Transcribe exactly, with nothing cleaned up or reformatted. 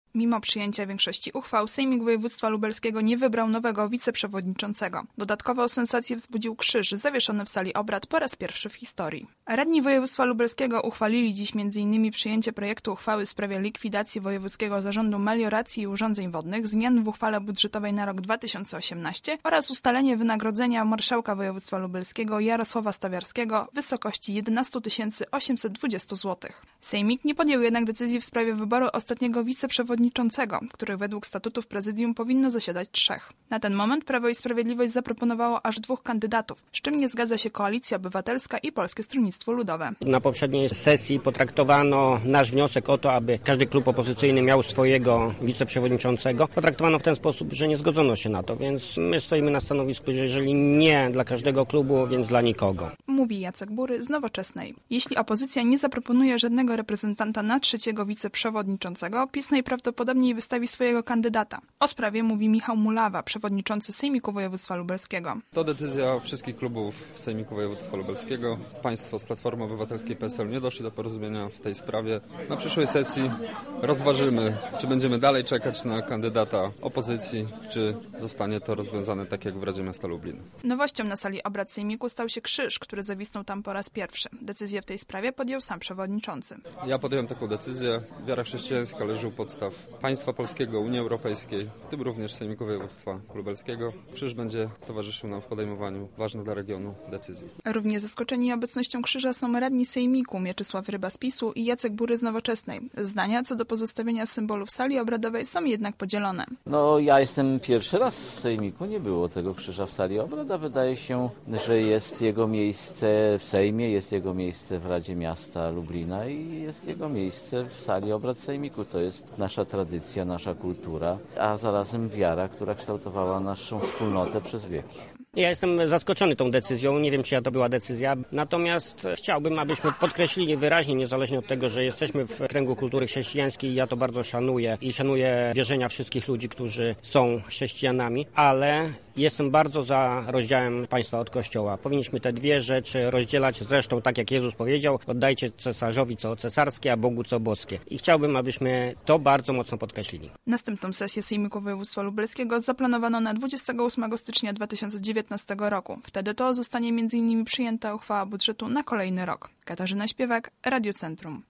Mimo przyjęcia większości uchwał, Sejmik Województwa Lubelskiego nie wybrał nowego wiceprzewodniczącego. Dodatkowo sensację wzbudził krzyż zawieszony w sali obrad po raz pierwszy w historii. Radni Województwa Lubelskiego uchwalili dziś między innymi przyjęcie projektu uchwały w sprawie likwidacji Wojewódzkiego Zarządu Melioracji i Urządzeń Wodnych, zmian w uchwale budżetowej na rok dwa tysiące osiemnasty oraz ustalenie wynagrodzenia marszałka województwa lubelskiego Jarosława Stawiarskiego w wysokości jedenaście tysięcy osiemset dwadzieścia złotych. Sejmik nie podjął jednak decyzji w sprawie wyboru ostatniego wiceprzewodniczącego, których według statutów prezydium powinno zasiadać trzech. Na ten moment Prawo i Sprawiedliwość zaproponowało aż dwóch kandydatów, z czym nie zgadza się Koalicja Obywatelska i Polskie Stronnictwo Ludowe. Na poprzedniej sesji potraktowano nasz wniosek o to, aby każdy klub opozycyjny miał swojego wiceprzewodniczącego. Potraktowano w ten sposób, że nie zgodzono się na to, więc my stoimy na stanowisku, że jeżeli nie dla każdego klubu, więc dla nikogo. Mówi Jacek Bury z Nowoczesnej. Jeśli opozycja nie zaproponuje żadnego reprezentanta na trzeciego wiceprzewodniczącego, PiS najprawdopodobniej wystawi swojego kandydata. O sprawie mówi Michał Mulawa, przewodniczący Sejmiku Województwa Lubelskiego. To decyzja wszystkich klubów Sejmiku Województwa Lubelskiego. Państwo z Platformy Obywatelskiej P S L nie doszli do porozumienia w tej sprawie. Na przyszłej sesji rozważymy, czy będziemy dalej czekać na kandydata opozycji, czy zostanie to rozwiązane tak jak w Radzie Miasta Lublin. Nowością na sali obrad Sejmiku stał się krzyż, który zawisnął tam po raz pierwszy. Decyzję w tej sprawie podjął sam przewodniczący. Ja podjąłem taką decyzję. Wiara chrześcijańska leży u podstaw państwa polskiego, Unii Europejskiej, w tym również Sejmiku Województwa Lubelskiego. Krzyż będzie towarzyszył nam w podejmowaniu ważnych dla regionu decyzji. Równie zaskoczeni obecnością krzyża są radni Sejmiku Mieczysław Ryba z PiSu i Jacek Bury z Nowoczesnej. Zdania co do pozostawienia symbolu w sali obradowej są jednak podzielone. No ja jestem pierwszy raz w Sejmiku, nie było tego krzyża w sali obrad, a wydaje się, że jest jego miejsce w Sejmie, jest jego miejsce w Radzie Miasta Lublina i jest jego miejsce w sali obrad Sejmiku. To jest nasza tradycja, nasza kultura, a zarazem wiara, która kształtowała naszą wspólnotę przez wieki. Ja jestem zaskoczony tą decyzją, nie wiem czy to była decyzja, natomiast chciałbym, abyśmy podkreślili wyraźnie, niezależnie od tego, że jesteśmy w kręgu kultury chrześcijańskiej, ja to bardzo szanuję i szanuję wierzenia wszystkich ludzi, którzy są chrześcijanami, ale jestem bardzo za rozdziałem państwa od Kościoła. Powinniśmy te dwie rzeczy rozdzielać, zresztą tak jak Jezus powiedział, oddajcie cesarzowi co cesarskie, a Bogu co boskie. I chciałbym, abyśmy to bardzo mocno podkreślili. Następną sesję Sejmiku Województwa Lubelskiego zaplanowano na dwudziestego ósmego stycznia dwa tysiące dziewiętnastego roku. Wtedy to zostanie między innymi przyjęta uchwała budżetu na kolejny rok. Katarzyna Śpiewak, Radio Centrum.